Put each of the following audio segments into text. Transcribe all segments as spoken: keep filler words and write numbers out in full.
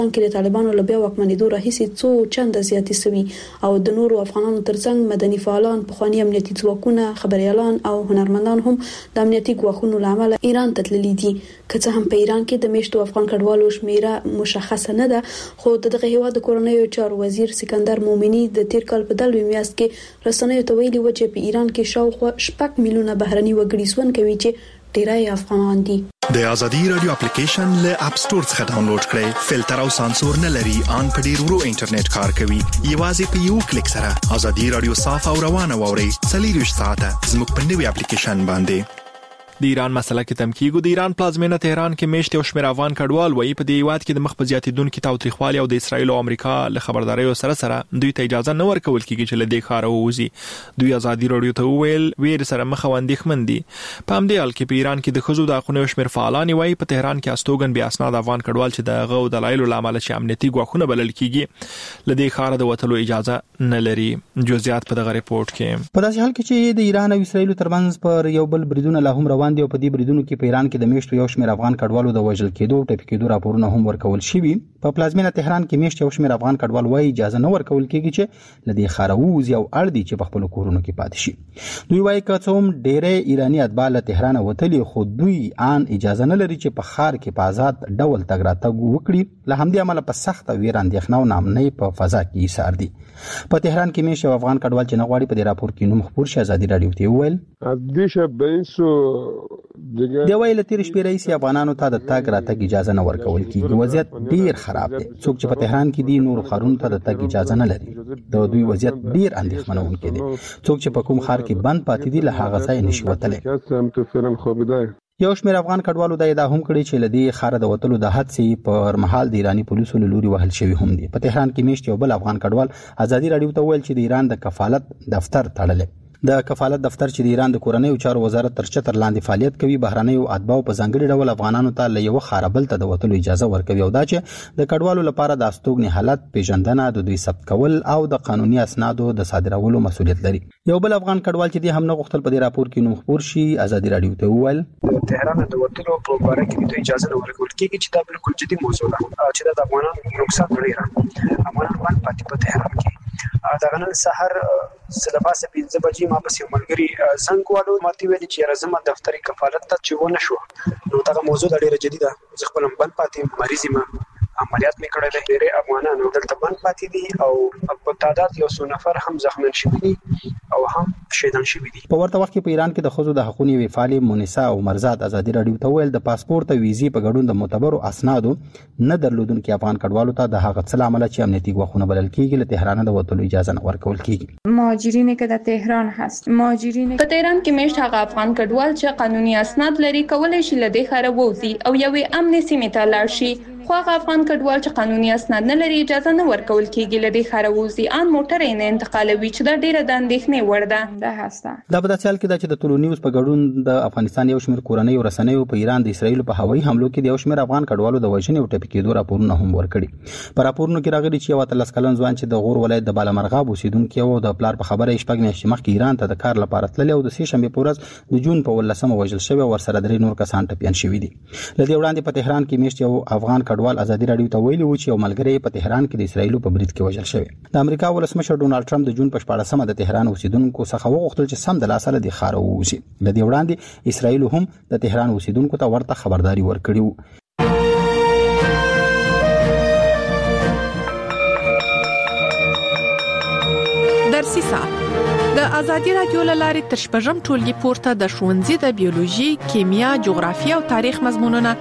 کې د طالبانو له بیا واکمنېدو راهیسې څو چنده زیاتې سوي او د نورو افغانانو ترڅنګ مدني فعالان، پخواني امنیتي ځواکونه، خبريالان او هنرمندان هم د امنیتي ګواښونو لامل ایران ته تللي دي. که څه هم په ایران کې د میشتو افغان کډوالو شمیره مشخصه نه ده، خو دغه هیواد د کورنیو چارو وزیر سکندر مومنی د تیر کال په دلوي میاشت کې رسنیو ته ویلي و چې په ایران کې شاوخوا شپږ میلیونه بهرني وګړي ژوند کوي چې ډیری افغانان دي. د ازادي رادیو اپلیکیشن له اپ سٹور څخه ډاونلوډ کړئ. فلټر او سانسور نه لري، ان په ډیر ورو انټرنیټ کار کوي. یوازې په یو کلیک سره ازادي رادیو صاف او روانه ووري. څلور ساعته زموږ په نوي اپلیکیشن باندې. د ایران مسله کې تم کیږي. د ایران پلازمینه تهران کې میشت او شمیر افغان کډوال وایي په دې هیواد کې د مخ په زیاتیدونکو تاوتریخوالي او د اسرایل او امریکا له خبرداريو سره سره دوی ته اجازه نه ورکول کیږي چې له دې ښار ووځي. دوی ازادي رادیو ته ویل ویر سره مخ وندېخمن دي. په همدې حال کې په ایران کې د خزو د حقوقو شمیر فعالان وایي په تهران کې استوګن بیا اسناد افغان کډوال چې د غو دلایل لامل چې امنیتي ګواښونه بلل کیږي له دې ښار د وټلو اجازه نه لري. جزئیات په دغه ریپورت کې. په داسې حال کې چې د ایران او اسرایل ترمنځ پر یو بل بریدونه لا هم روان دي او په دې بریدونو په ایران کې د میشتو یو شمیر افغان کډوالو د وژل کېدو او ټپي کېدو راپورونه هم ورکول شوي. په پلازمینه تهران کې میشت یو شمیر افغان کډوال وايي اجازه نه ورکول کېږي چې لدې خارووز یو اړ دي چې په خپل کورونو کې پاتې شي. دوی وايي که څوم ډېرې ایرانی اتباع له تهران وتلي، خو دوی ان اجازه نه لري چې په ښار کې په آزاد ډول تګ راتګ وکړي. له همدې امله په سخت ویر اندېښنه او ناامنۍ په فضا کې ایسار دي. په تهران کې میشت یو افغان کډوال چې نه غواړي په دې راپور کې نوم خبر شي ازادي رادیو ته ویل دی ویل تیر شپې رئیس افغانانو ته د تګ راتګ اجازه نه ورکول کیږي. وضعیت ډیر خراب دی. څوک چې په تهران کې دي نور خارون ته د تګ اجازه نه لري. د دوی وضعیت ډیر اندېښمنونکی دی. څوک چې په کوم ښار کې بند پاتې دي له هغه ځای نشي وتلی. یو شمیر افغان کډوالو د ادعا هم کړی چې لدی خار د وټلو د حادثې پر مهال د ایرانی پولیسو له لوري وهل شوی هم دي. په تهران کې میشت یو بل افغان کډوال ازادي رادیو ته ویل چې د ایران د کفالت دفتر تړلې. د کفالت دفتر چې د ایران د کورنیو چارو وزارت تر چتر لاندې فعالیت کوي، بهرنیو اتباع په ځانګړي ډول افغانانو ته له یو خاربل ته د وټلو اجازه ورکوي او دا چې د کډوالو لپاره د استوګنې حالت پیژندنه، د دوی ثبت کول او د قانوني اسنادو د صادرولو مسؤلیت لري. یو بل افغان کډوال چې د هم نه غوښتل په دې راپور کې نوم خبر شي ازادي رادیو ته وویل د تهران د وټلو په اړه کې د اجازه نه ورکول کېږي چې دا بالکل جدي موضوع ده چې د افغانانو نقصان لري. افغانان باندې پاتې په تهران کې دا غنن سحر سلباسه پنځه بجې ما پسې ملګری څنګه والو ماته ویل چې رزمه دفتري کفالت ته چې ونه شو. نو دا موضوع ډیره جدي ده. زه خپل بند پاتې مریض ما عملیات مې کړل. ډېر افغانانو دلته بند پاتې دي او په تعداد یو څو نفر هم زخمین شوي دي او هم شهیدان شوي دي. په ورته وخت کې په ایران کې د خزو د حقوقو وی فعال مونیسا او مرزاد ازادي رادیو ته ویل د پاسپورت او ویزې په ګډون د معتبرو اسنادو نه درلودونکو افغان کډوالو ته د هغه څه عمل چې امنیتي ګواښونه بلل کېږي له تهران د وټلو اجازه نه ورکول کېږي. مهاجرین که در تهران هست، مهاجرین په تهران کې میشت هغه افغان کډوال چې قانوني اسناد لري کولای شي له دې خره ووځي او یوې امن سیمې ته لاړ شي. خو هغه افغان کډوال چې قانوني اسناد نه لري اجازه نه ورکول کېږي له دې خره ووځي. ان موټر یې نه انتقالوي چې دا ډیره د اندېښنې وړ ده. دا هسته دا په داسې حال کې ده چې د ټولو نیوز په ګډون د افغانستان یو شمېر کورنیو رسنیو په ایران د اسرایل په هوایي حملو کې د یو شمېر افغان کډوالو د وژنې او ټپي کېدو راپورونه هم ورکړي. په راپورونو کې راغلي چې یو اتلس کلن ځوان چې د غور ولایت د بالامرغاب اوسیدونکی و د پلار په خبره شپږ میاشتې مخکې ایران ته د کار لپاره تللی او د سې شنبې په ورځ د جون په ولسمه وژل شوی او ورسره درې نور کسان ټپیان شوي دي. له دې وړاندې په تهران کې میشت یو افغان کډوال ازادي رادیو ته ویلي و چې یو ملګری په تهران کې د اسرایل په برید کې وژل شوی. د امریکا ولسمشر ډونالد ټرمپ د جون په شپاړسمه د تهران اوسیدونکو څخه وغوښتل چې سم د لاسه د خار ووځي. له دې وړاندې اسرایل هم د تهران اوسیدونکو ته ورته خبرداري ورکړي و. درسي ساعت د ازادي رادیو لارې تر شپږم ټولګي پورته د ښوونځي د بیولوژي، کیمیا، جغرافیه او تاریخ مضمونونه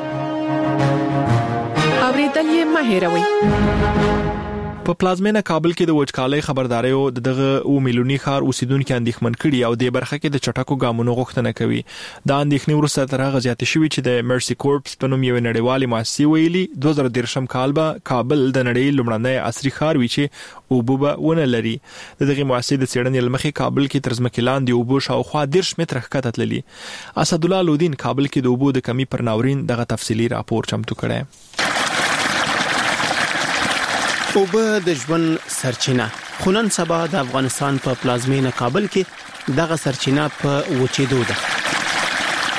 اوریدل یې مه هېروئ. په پلازمینه کابل کې د وچکالۍ خبرداريو دغه او میلیوني ښار اوسیدونکو اندېښمن کړي او د برخه کې د چټکو ګامونو غوښتنه کوي. دا اندېښنې وروسته تر هغه زیاتې شوې چې د مرسي کورپس په نوم یو نړیوالې مؤسسې ویلي دوه زره دېرشم کال به کابل د نړۍ لومړنی عصري ښار وي چې اوبه به ونه لري. د دغه مؤسسې د څېړنې له مخې کابل کې تر ځمکې لاندې اوبه شاوخوا دېرش متره ښکته تللي. اسدالله لودین کابل کې د اوبو د کمی پر ناورین دغه تفصیلي راپور چمتو کړی. اوبه د ژوند سرچینه خو نن سبا د افغانستان په پلازمینه کابل کې دغه سرچینه په وچېدو ده.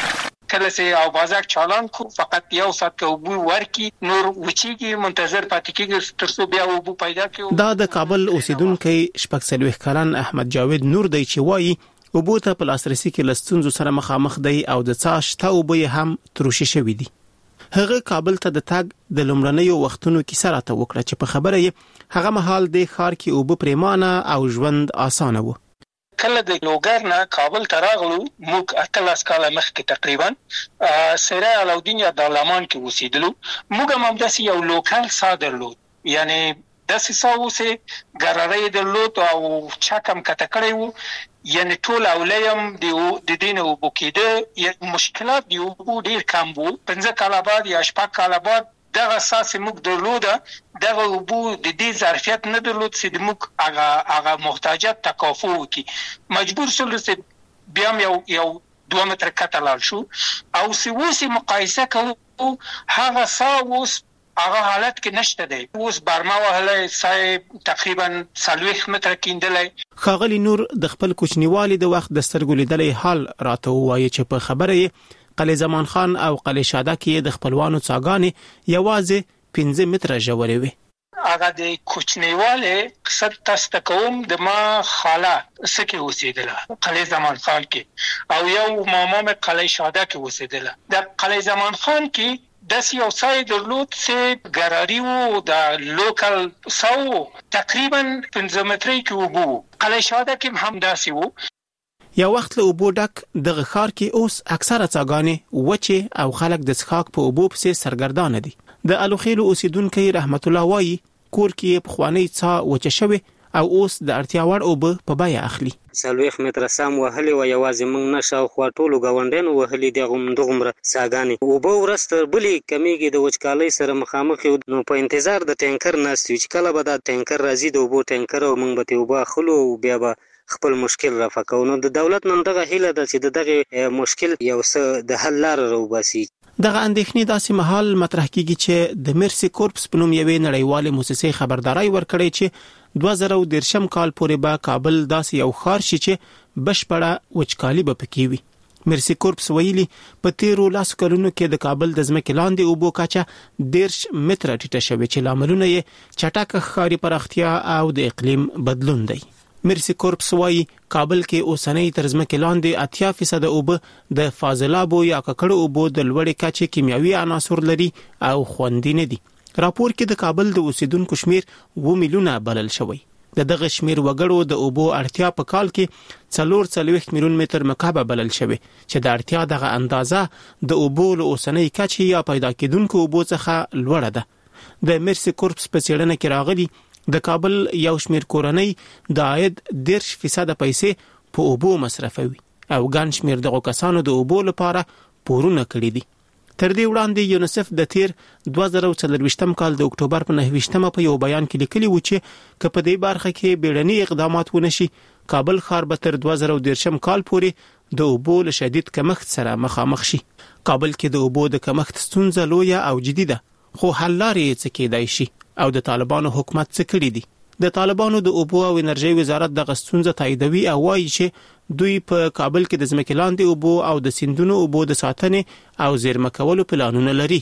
کله سه او بازار چالان کو فقط یو سات کو بو ورکی نور وچیږي منتظر پاتې کیږي تر څو بیا وبو پیدا کیو. دا د کابل اوسیدونکو شپږ سلويخ کلن احمد جاوید نور دی چې وایي وبو ته په لاسرسي کې لستونزو سره مخامخ دی او د څاش ته وبو هم تروشي شوې دي. هغه کابل ته د تاګ د لومړنیو وختونو کې سره ته وکړه چې په خبره یې هغه مهال د ښار کې وبو پریمانه او ژوند اسانه و. کله د لوګر نه کابل ته راغلو موږ اتلس کاله مخکې تقریبا سره علاودین یا دارالمان کې اوسېدلو. موږ هم داسې یو لوکل صادرلو یعنی داسې ساوسه ګرارې درلود او چاکم کته کړی وو یعنی ټول اولیم د دین او بوکیده مشکلات دی او ډیر کم وو. پنځه کاله بعد یا شپږ کاله بعد دغه اساس موږ درلوده دغه وبو د دې ظرفیت نه درلود چې د موږ هغه هغه محتاجات تکافو کی مجبور شول چې بیا یو یو دوه متر کتلال شو او سوسی مقایسه کوو هغه ساوس هغه حالت کې نشته دی. اوس برما وهله سای تقریبا سلويخ متر کیندلې. خاغلی نور د خپل کوچنیوالي د وخت د سترګو لیدلې حال راته وایي چې په خبره یې قلی زمان خان او قلی شاده کې د خپلوانو څاګانې یوازې پنځه متره ژورې وي. هغه د کوچنیواله قصد تاسو کوم د ما خاله سکه اوسېدله قلی زمان خان کې او یو ماما مې قلی شاده کې اوسېدله. د قلی زمان خان کې داس یو سای درلود چې ګراری وو د لوکل ساو تقریبا پنځه متري کې وبو. قلی شاده کې هم داسې وو. یو وخت له اوبو ډک دغه ښار کې اوس اکثره څاګانې وچې او خلک د څښاک په اوبو پسې سرګردانه دي. د الوخیلو اوسیدونکو رحمت الله وایي کور کې په خوانی څا وچه شوی او اوس د اړتیا وړ اوبه په بیا اخلي. سلويخ متر سام وهلي و یوازې موږ نشو خو ټولو غونډینو وهلي دغه دغمره ساګانی اوبه ورسته بلی کمیږي د وچکالۍ سره مخامخ یو نو په انتظار د ټینکر ناست چې کله به د ټینکر راځي د اوبو ټینکر او موږ به اوبه خلو بیا به خپل مشکل رافقو. نو د دولت نن دغه هیله ده چې دغه مشکل یو څه د حل لار راوباسي. دغه اندېښنې داسې مهال مطرح کیږي چې د مرسي کورپس په نوم یوې نړیوالې مؤسسې خبرداري ورکړې چې دوه زره او درشم کال پورې به کابل داسې یو ښار شي چې بشپړه وچکالي به پکې وي. مرسي کورپس ویلي په تیرو لاسو کلونو کې د کابل د ځمکې لاندې اوبو کچه دیرش متره ټیټه شوې چې لاملونه یې چټک ښاري پراختیا او د اقلیم بدلون دی. مرسي کورپس وایي کابل کې اوسنۍ تر ځمکې لاندې اتیا فیصد اوبه د فاضلابو یا ککړو اوبو د لوړې کچې کیمیاوي عناصر لري او خوندي نه دي. راپور کې د کابل د اوسیدونکو شمیر و میلیونه بلل شوی. د دغه شمیر وګړو د اوبو اړتیا په کال کې څلور څلويخ میلیون متر مکعب بلل شوی چې د اړتیا دغه اندازه د اوبو له اوسنۍ کچې یا پیدا کېدونکو اوبو څخه لوړه ده. د مرسي کورپس په څېړنه کې راغلي د کابل یو شمیر کورنۍ د عاید دیرش فیصد پیسې په اوبو مصرفوي او ګڼ شمیر دغه کسانو د اوبو لپاره پورونه کړی دي. تر دې وړاندې یونیسف د تیر دوه زره او څلورویشتم کال د اکتوبر په نهه ویشتمه په یو بیان کې لیکلي و چې که په دې برخه کې بیړني اقدامات ونشي کابل ښار به تر دوه زره او درشم کال پورې د اوبو له شدید کمښت سره مخامخ شي. کابل کې د اوبو د کمښت ستونزه لویه او جدي ده خو حل لارې څه کېدای شي او د طالبانو حکومت څه کړی دي. د طالبانو د اوبو او انرژي وزارت د غستونزه تاییدوي او وایي چې دوی په کابل کې د ځمکې لاندې اوبو او د سیندونو اوبو د ساتنې او زیرمه کولو پلانونه لري.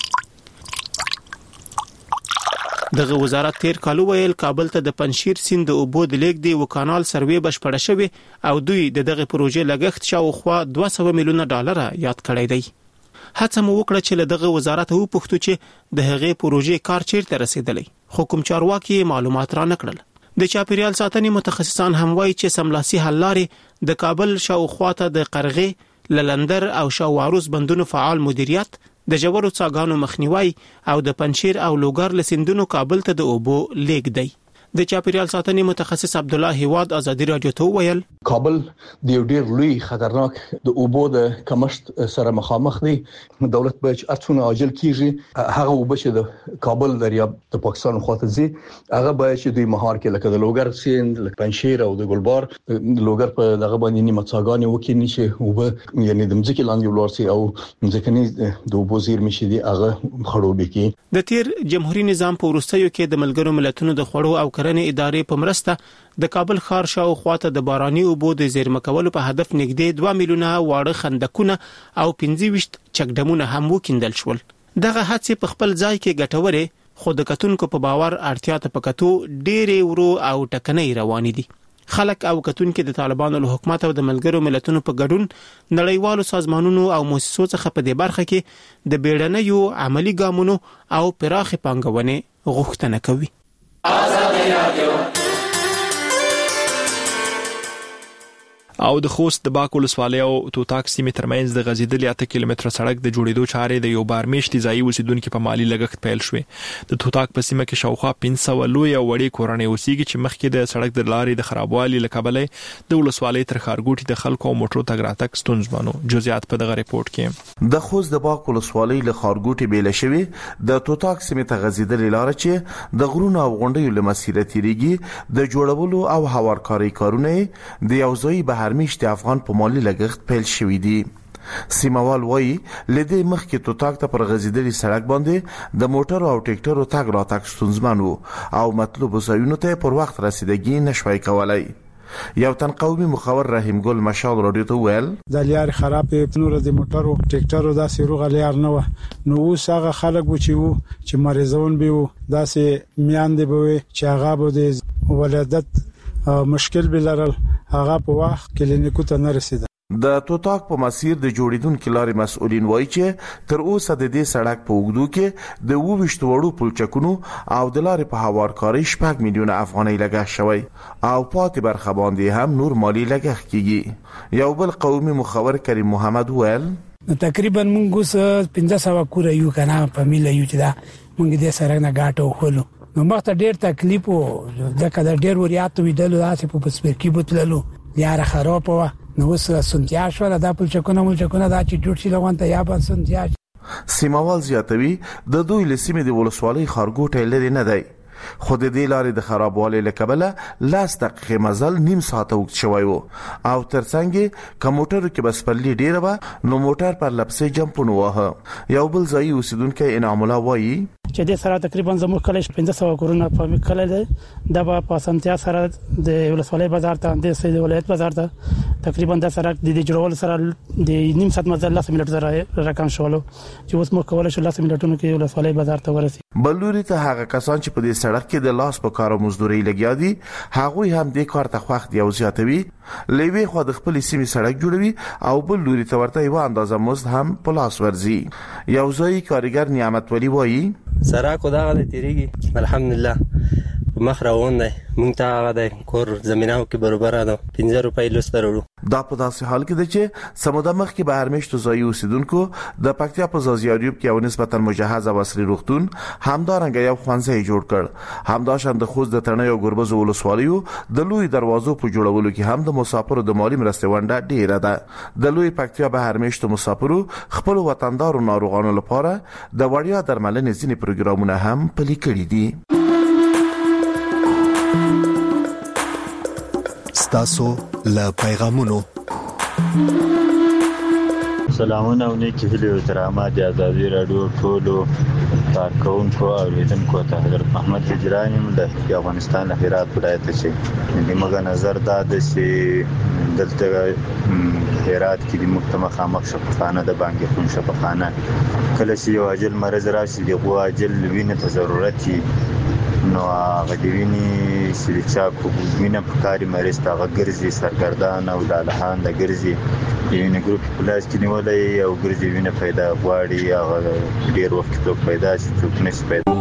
دغه وزارت تیر کال ویل کابل ته د پنشیر سیند د اوبو د لیک دی او کانال سروې بشپړه شوی او دوی د دغه پروژې لګښت شاوخوا دوه سوه میلیونه ډالر یاد کړی دی. هڅه مو وکړه چې له دغه وزارت وو پوښتو چې د هغې پروژې کار چیرته رسیدلی خو کوم چارواکي معلومات را نکړل. د چاپیریال ساتنې متخصصان هم وایي چې سملاسي حل لارې د کابل شاوخوا ته د قرغې للندر او شاوعروس بندونو فعال مدیریت د جوړو څاګانو مخنیوي او د پنشیر او لوګر لسیندونو کابل ته د اوبو لیک دی. د چاپیریال ساتنې متخصص عبد الله هیواد ازادي رادیو ته ویل کابل د یو ډیر لوی خطرناک د اوبو د کمښت سره مخامخ دی. دولت به ارڅونه عاجل کیږي هغه اوبه چې د کابل دریاب د پاکستان خواته ځي هغه به چې دوی مهار کې لکه د لوګر سیند لکه پنشیر او د ګلبار لوګر په دغه باندې نیمه څاګانې وکړي چې اوبه یعنی د مځکې لاندې ولورسي او مځکني د اوبو زیرمې شي دي هغه خړوبې کی. د تیر جمهوریت نظام په وروستیو کې د ملګرو ملتونو د خوړو او کرنې ادارې په مرسته د کابل ښار شاوخوا ته د باراني اوبو د زیرمه کولو په هدف نږدې دوه میلیونه واړه خندقونه او پنځه ویشت چکډمونه هم وکیندل شول. دغه هڅې په خپل ځای کې ګټورې، خو د کتونکو په باور اړتیا ته په کتو ډېرې ورو او ټکنۍ روانې دي. خلک او کتونکو د طالبانو له حکومت او د ملګرو ملتونو په ګډون نړیوالو سازمانونو او مؤسسو څخه په دې برخه کې د بیړنیو عملی ګامونو او پراخې پانګونې غوښتنه کوي. آزادي رادیو او د خوست د باک ولسوالۍ او توتاک سیمې ترمنځ د غځېدلې اته کیلومتره سړک د جوړېدو چارې د یو بار میشتي ځایي اوسیدونکو په مالی لګښت پیل شوې. د توتاک په سیمه کې شاوخوا پنځه سوه لوی او وړې کورنۍ اوسېږي چې مخکې د سړک د لارې د خرابوالي له کبله د ولسوالۍ تر ښارګوټي د خلکو او موټرو تګ راتګ ستونزمن و. جزئیات په دغه ریپورت کې. د خوست د باک ولسوالۍ له خارګوټي بیل شوی د توتاک سیمې ته غځېدلې لار چې د غرونو او غونډیو له مسیره تیریږي د جوړولو او هوارکاري کارونه د یو ځای بهرمیشتي افغان په مالی لګښت پیل شوی دی. سیموال وایي لدې مخکې توتاک ته پر غځېدلې سړک باندې د موټر او ټریکټرو تګ راتګ ستونزمن و او مطلوب ځایونو ته پر وخت رسیدګي نشوای کولای. یو تن قومي مخور رحیم ګل مشال رادیو ته ویل د لیار خرابې نور د موټرو ټریکټرو داسې روغ لیار نه و، نو اوس هغه خلک و چې وو چې مریضون به وو داسې میاندې به وي چې هغه به د ولادت مشکل بلرل هغه په وخت کلینیکو ته نه رسیده. د توتاک په مسیر د جوړیدونکو لارې مسؤلین وایي چې تر اوسه د دې سړک په اوږدو کې د وویشت وړو پلچکونو او د لارې په هوارکاري شپږ میلیونه افغانۍ لګښت شوی او پاتې برخه باندې هم نور مالی لګښت کیږي. یو بل قومي مخور کریم محمد ویل تقریبا موږ اوس پنځه سوه کور یو کنه په میله یو چې دا موږ دې سره نه غاټو خولو نو مخته ډیر تکلیف و ځکه دا ډیر وریات ویدلو داسې په پسپرکی بوتللو یاره خراب و نو اوس سنتیا شو دا په چکونه مل چکونه دا چې جوړ شي لغونته یا په سنتیا. سیموال زیاتوي د دوی لسیمې د ولسوالۍ خارګوټه لري نه دی، خو د دې لارې د خرابوالي له کبله لاس دقیقې مزل نیم ساعت وخت شوی وو او ترڅنګ کمپیوټر کې بس پرلی ډیره و نو موټر پر لپسې جمپونه واه. یو بل ځای اوسیدونکو انعام الله وایي چې د سره تقریبا زموږ کله پنځه سوه کورونه په کله ده د په سنتیا سره د ولسوالۍ بازار ته د سید ولایت بازار ته تقریبا د سره د جوړول سره د نیم ساعت مزل لاس ملت سره رقم شولو چې اوس مو کولای شو لاس ملتونو کې ولسوالۍ بازار ته ورسي. بلوري ته هغه کسان چې په دې سړک کې د لاس په کار او مزدوري لګیا دي هغه هم د کار ته وخت یو زیاتوي، لوي خو د خپل سیمې سړک جوړوي او بل لوري ته ورته یو اندازه مزد هم په لاس ورزي. یو ځای کارګر نعمت ولی وایي سراکو دا غل تیریږي الحمدلله مخ روان دی، مونږ ته هغه د کور زميناو کې برابر ده پنځه روپۍ لسته وروړو. دا په داسې حال کې ده چې سموده مخ کې به هرمشتو ځای اوسیدونکو د پکتیا په زازیاریوب کې یو نسبتا مجهز او عصري روغتون همدارنګه یو ښوونځی جوړ کړ. همداشان د خوست د تڼیو او ګربز ولسوالیو د لوی دروازو په جوړولو کې هم د مسافرو د مالی مرستې ونډه ډیره ده. د لوی پکتیا به هرمشتو مسافرو خپل وطندارو ناروغانو لپاره د وړیا درملنې ځینې پروګرامونه هم پلي کړي دي. ستاسو له پیغامونو سلامونه او نیکی هیلې او ترامات د ازادي رادیو ټولو کارکونکو او لیدونکو ته حضرت محمد هجرانی د افغانستان له هرات ولایت چې د مګ نظر دا د چې دلته هرات کې د مختمه خامخ شفاخانه د بانګ خون شفاخانه کله چې یو اجل مرز راشي د غوا اجل وینې ته ضرورت نو هغه د وینې سلیچا کو وینې په کاري مریض ته غږرزي سرګردان او د الهان د ګرځي د وینې ګروپ پلاس کې نیولې او ګرځي وینې پیدا غواړي هغه ډیر وخت ته پیدا شي څوک نشي پیدا.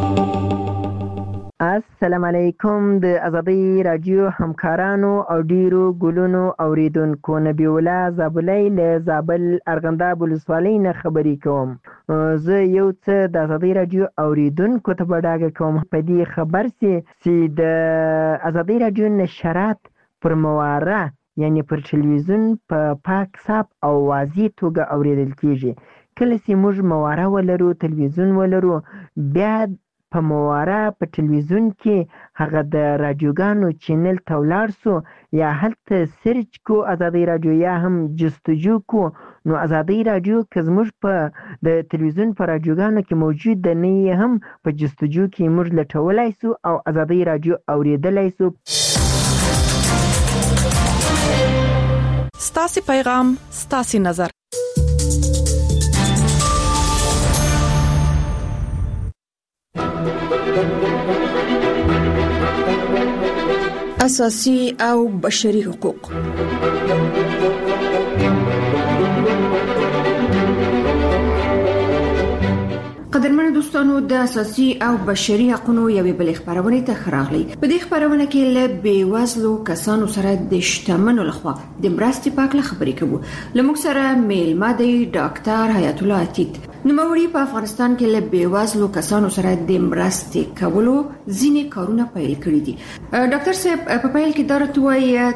السلام علیکم د ازادي رادیو همکارانو او ډیرو ګلونو اوریدونکو، نبی الله زابلای له زابل ارغنداب ولسوالۍ نه خبرې کوم. زه یو څه د ازادي رادیو اوریدونکو ته بډاګه کوم په دې خبر سي چې د ازادي رادیو نشرات پر مواره یعنی پر ټلویزیون په پاک صاحب او واضح توګه اوریدل کیږي. کله چې موږ مواره ولرو ټلویزیون ولرو بیا په مواره په ټلویزیون کې هغه د رادیوګانو چینل ته ولاړ سو یا هلته سرچ کو ازادي رادیو یا هم جستجو کو نو ازادي رادیو که زموږ په د تلویزیون په رادیوګانو کې موجود ده نه هم په جستجو کې موږ لټولای سو او ازادي رادیو اوریدلای سو. ستاسو پیغام ستاسو نظر. اساسي او بشري حقوق. قدرمن دوستانو د اساسي او بشري حقوقو یوې بل خبرونه ته خراغلي. په دې خبرونه کې له بیوزلو کسانو سره د شتمنو لخوا د مرستې پاکله خبرې کوو. لموږ سره میلمه دی ډاکټر حیات الله عتیق. نوموړي په افغانستان کې له بیوزلو کسانو سره د مرستې کولو ځینې کارونه پیل کړي دي. ډاکټر صاحب په پیل کې درته وایي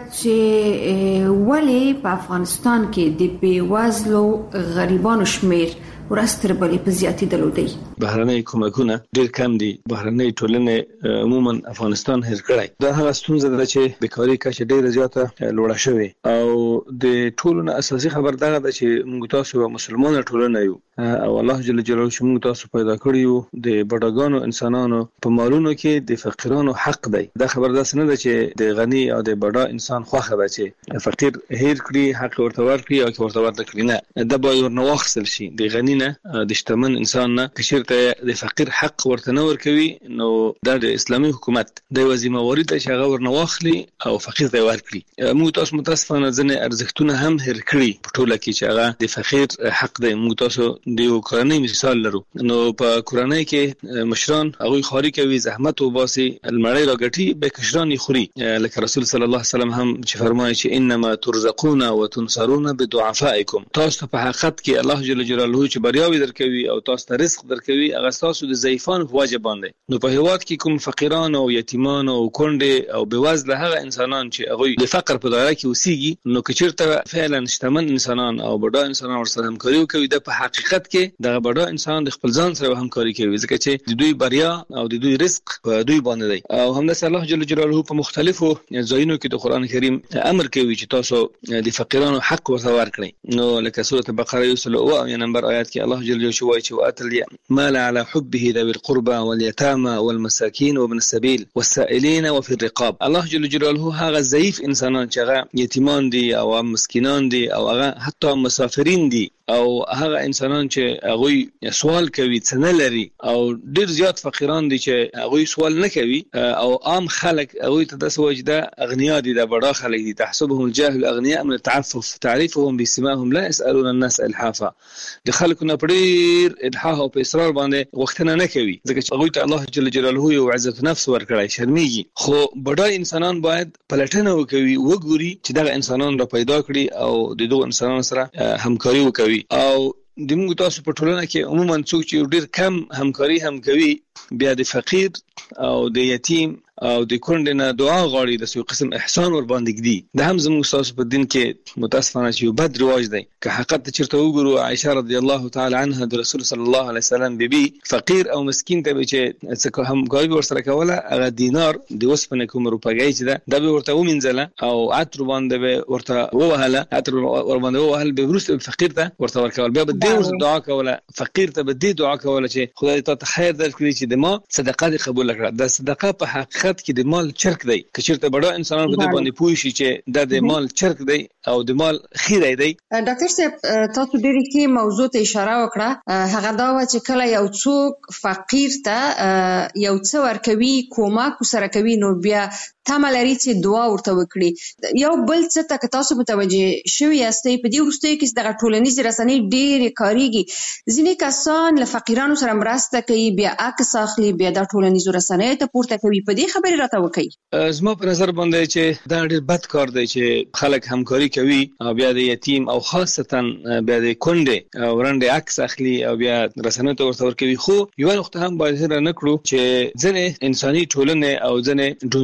چې ولې په افغانستان کې د بیوزلو غریبانو شمیر ورستر بلې په زیاتې دلودي. بهرنۍ کومکونه ډېر کم دي. بهرنۍ ټولنې عموما افغانستان هیر کړی. دا هغه ستونزه ده چې بیکاری کچه ډېره زیاته لوړه شوې او د ټولنې اساسي خبر دا ده چې موږ تاسو مسلمانانو ټولنه یو او الله جل جلاله چې موږ تاسو پیدا کړی یو د بډاګانو انسانانو په مالونو کې د فقیرانو حق دی. دا خبر داس نه ده چې د غنی او د بډا انسان خوخه ده چې فقیر هیر کړي حق ورته ورکړي او ورته ورته کړي نه. دا به ورنه واخصل شي د غنی نه د شتمن انسان نه کشرته د فقیر حق ورته نه ورکوي نو دا د اسلامي حکومت د وظیفه واري ته شغه ورنه واخلي او فقیر ته ورکړي. موږ تاسو متاسفانه ځنه ارزښتونه هم هیر کړي په ټوله کې چې هغه د فقیر حق دی. موږ تاسو د یو کورنۍ مثال لرو. نو په کورنۍ کې مشران هغه خاري کوي زحمت او باسي المړی راګټي به کشران خوري لکه رسول صلی الله علیه وسلم هم چې فرمایي چې انما ترزقون وتنصرون بدعفائکم. تاسو په حقیقت کې الله جل جلاله چې بریاوي درکوي او تاسو ته رزق درکوي هغه تاسو د ضعیفانو په واجب باندې. نو په هیواد کې کوم فقیران او یتیمان او کونډې او بېوزله هغه انسانان چې هغه د فقر په دایره کې اوسېږي نو کچیرته فعلا شتمن انسانان او بډا انسانان ورسره همکاري کوي د په حقیقت کې د بډا انسان د خپل ځان سره همکاري کوي ځکه چې د دوی بریا او د دوی رزق په دوی باندې دی. او همداسې الله جل جلاله په مختلفو ځایونو کې د قران کریم امر کوي چې تاسو د فقیرانو حق ورته ورکړئ. نو لکه سوره بقره یو سل او نمبر آیات کې الله جل جلاله شوای چې واتل مال على حبه ذوي القربى واليتامى والمساكين وابن السبيل والسائلين وفي الرقاب. الله جل جلاله هغه ضعیف انسانان چې هغه یتیمان دي او مسکینان دي او هغه حتی مسافرین دي او هغه انسانان چې هغه سوال کوي څه نه لري او ډیر زیات فقیران دي چې هغه سوال نه کوي او عام خلک هغه ته د سوجده اغنیا دي د بڑا خلک دي تحسبهم الجاهل اغنياء من التعفف تعرفهم بسماهم لا يسالون الناس الحافا. د خلکو پډیر الحاح او په اصرار باندې وختنه نه کوي ځکه چې هغه ته الله جل جلاله یو عزت نفس ورکړای شرمېږي. خو بډا انسانان باید پلټنه وکوي وګوري چې دغه انسانان را پیدا کړي او د دوه انسانانو سره همکاري وکوي. او د موږ تاسو په ټولنه کې عموما څوک چې ډیر کم همکاري هم کوي بیا د فقیر او د یتیم او د کونډې نه دعا غواړي د څو قسم احسان ور باندې کړي. د هم زموږ تاسو په دین کې متاسفانه چې یو بد رواج دی. که حقیقت چیرته وګورو عائشه رضی الله تعالی عنها د رسول صلی الله علیه وسلم بیبي فقیر او مسکین ته چې څه هم غوي ورسره کوله هغه دینار د وسپنه کوم روپګی چې دا به ورته ومنځله او عطر باندې ورته ووهله عطر ور باندې ووهل به ورسته فقیر ته ورته ورکول بیا به دې دعا کوله فقیر ته به دې دعا کوله چې خدای ته خیر درکړي چې د ما صدقه دې قبول کړه. د صدقه په حقیقت کې د مال چرک دی. که چیرته بډا انسانان په دې باندې پوه شي چې د د مال چرک دی او د مال خیره دی. ډاکټر صاحب تاسو ډېر کې موضوع ته اشاره وکړه هغه دا و چې کله یو څوک فقیر ته یو څه ورکوي کومک سره کوي نو بیا تملري چې دعا ورته وکړي. یو بل څه ته تاسو متوجه شوي یاستئ په دې وروستیو کې دغه ټولنیز رسنۍ ډېرې کاریږي ځینې کسان له فقیرانو سره مرسته کوي بیا عکس اخلي بیا د ټولنیزو رسنیو ته پورته کوي. په دې خبرې راته وکړئ. زما په نظر باندې چې دا ډېر بد کار دی چې خلک همکاري کوي او بیا د یتیم او خاصتا بیا د کونډې او رنډ عکس اخلي او بیا رسنیو ته ورته ورکوي. خو یو وخت هم باید هېر نه کړو چې ځینې انساني ټولنې او ځینې ډونران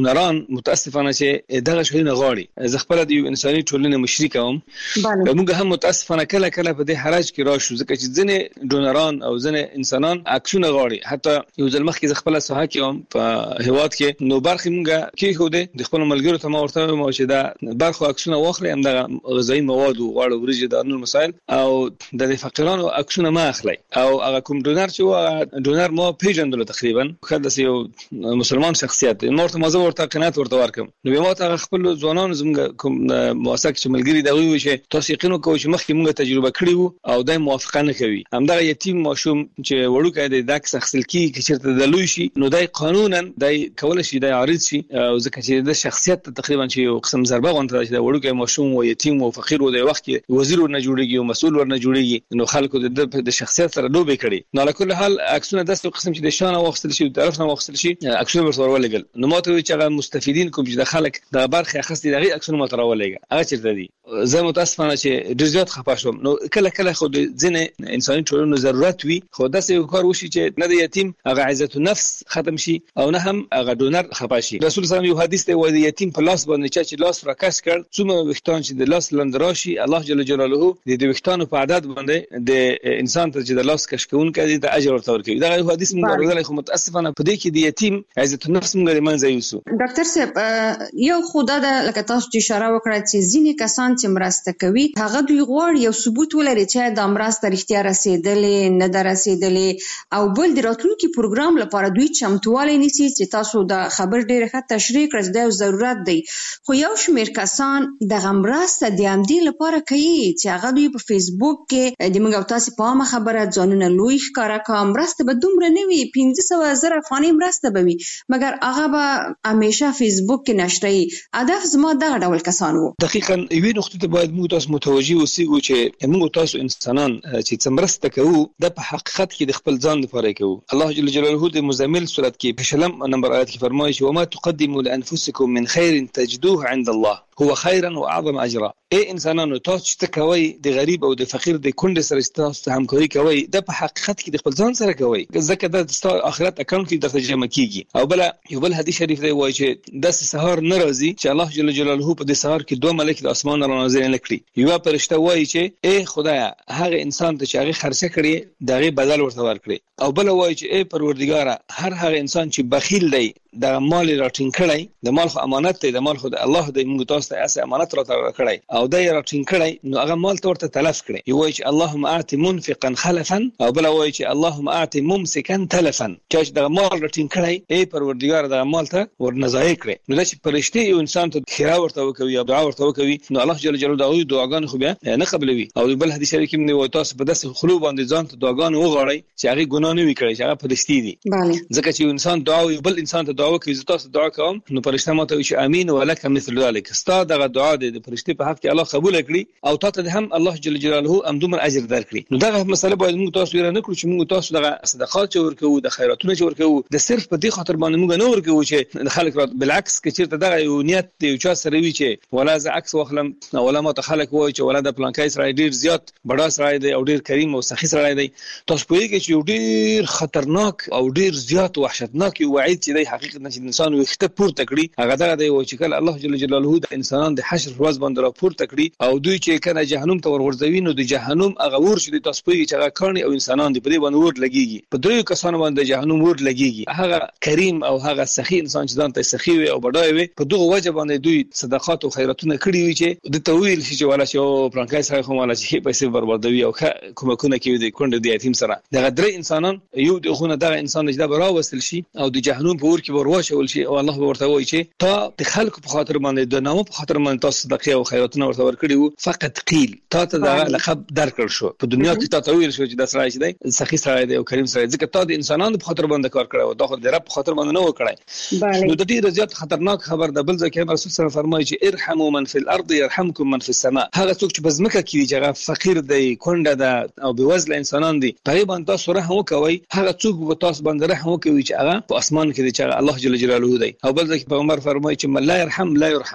متاسفانه چې دغه شیونه غواړي. زه خپل د یو انساني ټولنې مشرک وم. موږ هم متاسفانه کله کله په دې حرج کې راشو ځکه چې ځنې ډونران او ځنې انسانان عکسونه غواړي. حتی یو ځل مخکې زه خپل ساحه کې وم په هیواد کې، نو برخې موږ کې خو دې د خپل ملګرو ته ما ورته وم چې دا برخه عکسونه واخلي، هم د غذایی مواد او غوړ ورجې د نور مسائل او د فقیرانو عکسونه ما اخلي. او هغه کوم ډونر چې و ډونر ما پیژندل تقریبا خدای یو مسلمان شخصیت نورته مازه ورته قناعت ورته ورکم. نو ما ته خپل ځوانان زموږ کوم موثق چې ملګری دا وی چې تاسو یقین وکړئ چې مخکې موږ تجربه کړې وو او دای موافقه نه کوي. همدغه یتیم ماشوم چې وړوکی دی د اخصل کی چې چیرته د لوی شي نو دای قانونا دای کول شي دای عارض شي او ځکه چې د شخصیت تقریبا چې یو قسم ضربه غونډه چې د وړوکی ماشوم او یتیم او فقیر و د وخت کې وزیر ورنه جوړیږي او مسؤل ورنه جوړیږي، نو خلکو د شخصیت سره دوبه کړي. نو علاوه حال عکسونه داسې قسم چې د شان واخستل شي او طرف نه واخستل شي عکسونه ورسره ولګل. نو ماته وی چې هغه مستفیدین کوم چې د خلک د برخه اخستې دغه عکسونه ماته راولېګا هغه چیرته دي. زه متاسفانه چې ډیر زیات خپه شوم. نو کله کله خو د ځینې انساني ټولنو ضرورت وي خو داسې یو کار وشي چې نه د یتیم هغه عزت النفس ختم شي او نه هم هغه ډونر خپه شي. رسول صلی الله علیه وسلم یو حدیث دی وایي یتیم په لاس باندې چې لاس راکش کړ څومره وختان چې د لاس لندراشي الله جل جلاله د دې وختانو په عدد باندې د انسان ته چې د لاس کش کوون کړي د اجر ورته ورکوي. دا یو حدیث موږ ورغلی خو متاسفانه په دې کې د یتیم عزت النفس موږ منځه یوسو. ډاکټر صاحب یو خدای د لکه تاسو چې اشاره وکړه چې ځینې کسان چې مرسته کوي هغه دوی غواړي یو ثبوت ولري چې د مرسته رښتیا رسیدلې نه ده رسیدلې او بل د راتلونکي پروګرام لپاره دوی چمتووالی نیسي چې تاسو د خبر ډېر ښه تشریح کړئ دا یو ضرورت دی. خو یو شمېر کسان دغه مرسته د همدې لپاره کوي چې هغه دوی په فیسبوک کې د موږ او تاسو په عامه خبره ځانونه لوی ښکاره کوي. مرسته به دومره نه وي، پنځه سوه زره افغانۍ مرسته به وي مګر هغه به همیشه فیسبوک کې نشري. هدف زما دغه ډول کسان وو. دقیقاً یوې نقطې ته باید موږ تاسو متوجي اوسئ چې موږ تاسو انسانان چې څه مرسته کوو د په حقیقت کې د خپل ځان لپاره کوو. الله جل جلاله د مزمل سورت کې په شلم نمبر آیت کې فرمایي چې وما تقدموا لانفسکم من خیر تجدوه عند الله هو خيرا واعظم اجرا. اي انسانانو تاسو چې کوي د غریب او د فقیر د کونډې سره تاسو همکاري کوي د په حقیقت کې د خپل ځان سره کوي ځکه د آخرت اکاونټ کې درته جمع کیږي. او بل یو بل حدیث شریف دی وایي چې د سحر ناراضي چې الله جل جلاله په دې سحر کې دوه ملائکه د اسمان را نازل نکړي. یو فرشته وایي چې اے خدایا هغه انسان ته چې هغه خرڅه کړي دغه بدل ورته ورکړي. او بل وایي چې اے پروردګار هر هغه انسان چې بخیل دی د مال راټینګ کړی د مال خو امانت دی د مال خو د الله د موږ تاسو ته اسه امانت راته کړی او د راټینګ کړی نو هغه مال ته ورته تلف کړی. یو وایي چې اللهم اعط منفقا خلفا او بل وایي چې اللهم اعط ممسكا تلفا. چې د مال راټینګ کړی ای پروردګار د مال ته ورنځای کړی. نو چې فرشتي یو انسان ته خیره ورته وکوي او دعا ورته وکوي نو الله جل جلاله دغه دعاګان خو بیا نه قبلوي. او بل حدیث شریف کې موږ تاسو په داسې خلو باندې ځان ته دعاګان وغواړي چې هغه ګناه نه وي کړی چې هغه فرشتي دي. ځکه چې انسان دعا او بل انسان ته دعا کوي تاسو دعا کوم نو فرشته ماته وي چې امين ولک مثل ذلك. ستا دغه دعا د فرشتي په حق کې الله قبول کړي او تاسو هم الله جل جلاله هم دومره اجر درکړي. نو دغه مسله باید موږ تاسو یې نه کړو چې موږ تاسو دغه صدقات چې ورکوو د خیراتونه چې ورکوو د صرف په دې خاطر باندې موږ نه ورکوو چې خلک بالعکس کې چیرته دغه یو نیت دی او چا سره وی چې ولا ز عکس واخلم ولا ما ته خلک وای چې ولا د پلانکای سره ډیر زیات بڑا سره دی او ډیر کریم او سخی سره دی. تاسو په دې کې چې ډیر خطرناک او ډیر زیات وحشتناک وعید چې د حقیقت نشي انسان وخته پورته کړی هغه دا دی چې کله الله جل جلاله د انسانان د حشر ورځ باندې را پورته کړی او دوی چې کنه جهنم ته ورغورځوي نو د جهنم هغه ور شي تاسو په چې هغه کړنی او انسانان دی په دې باندې ور لګيږي. په دریو کسانو باندې جهنم ور لګيږي. هغه کریم او هغه سخی انسان چې ځان ته سخی وي او بډای وي په دغه وجه باندې دوی صدقات او خیراتونه کړی وي چې د تویل شي چې ولا شو پرانکای سره خو ولا شي پیسې بربادوي او کومکونه کوي د کونډې د یتیم سره. دغه درې انسانان یو دغه دغه انسان چې دا براوستل شي او د جهنم په ور کې ورواچول شي او الله ورته وایي چې تا د خلکو په خاطر باندې د نامو په خاطر باندې تاسو صدقه او خیراتونه ورته ورکړي وو فقط قیل تا ته دا لقب درکړ شو په دنیا کې تا ته ویل شو چې دا سړی چې دی سخی سړی دی او کریم سړی ځکه تا د انسانانو په خاطر باندې کار کړو دا خو د رب په خاطر باندې نه وکړای. نو د دې رضایت خطرناک خبر د بل ځکه رسول صلی الله علیه وسلم فرمایي چې ارحموا من فی الارض يرحمكم من فی السماء. هغه څوک چې بزمکه کې چې فقیر دی کونډه ده او بوزله انسانان دي تقریبا تاسو رحم وکوي هغه څوک به تاسو باندې رحم وکوي چې هغه په اسمان کې دی چې الله جل جلاله دی. او بل ځکه پیغمبر فرمایي چې من لا يرحم لا يرحم. څوک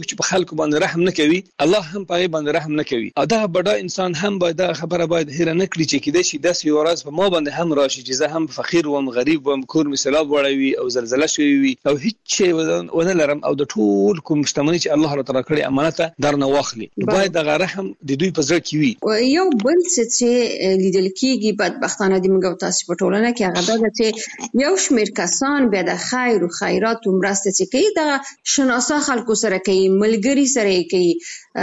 څوک چې په خلکو باندې رحم نه کوي الله هم په باندې رحم نه کوي. او دا بډا انسان هم باید دا خبره باید هیر نه کړي چې کله شي داسې یو ورځ په ما باندې هم راشي چې زه هم فقیر وم غریب وم کور می سیلاب وړوي او زلزلہ شوی وي او هیڅ شی ونه لرم او د ټول کوم شتمنۍ چې الله تعالی کړی امانت درنه واخلي باید دا رحم د دوی په ځړ کې وي. یو بل څه چې لیدل کېږي بدبختانه د موږ تاسو په ټولنه کې هغه دا چې یو شمېر کسان بیا د خیر او خیرات مرسته چې کوي د شناسا خلکو سره کوي ملګری سره کوي